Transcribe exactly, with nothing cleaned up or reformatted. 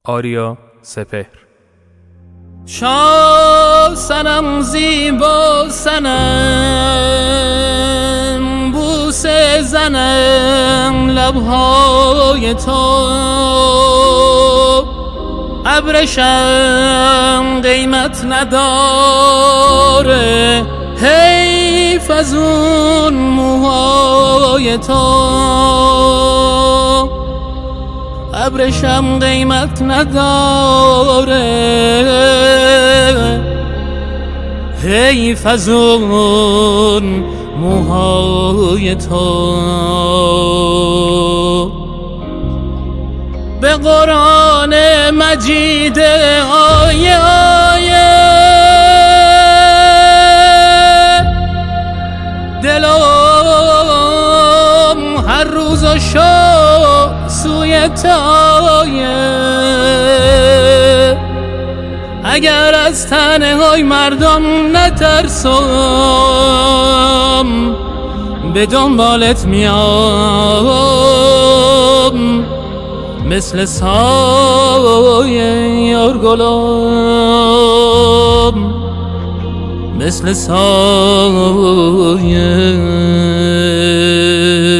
آریا سپهر. شاه سنم زیبا سنم، بوسه زنم لبهای تو، ابرشم قیمت نداره، حیف از اون موهای تو، ابرشم قیمت نداره، حیف از اون موهای تو. به قرآن مجید آیه آیه دلم هر روز شو سوی تایه، اگر از تنهای مردم نترسم به دنبالت میام، مثل سایه یار گلم، مثل سایه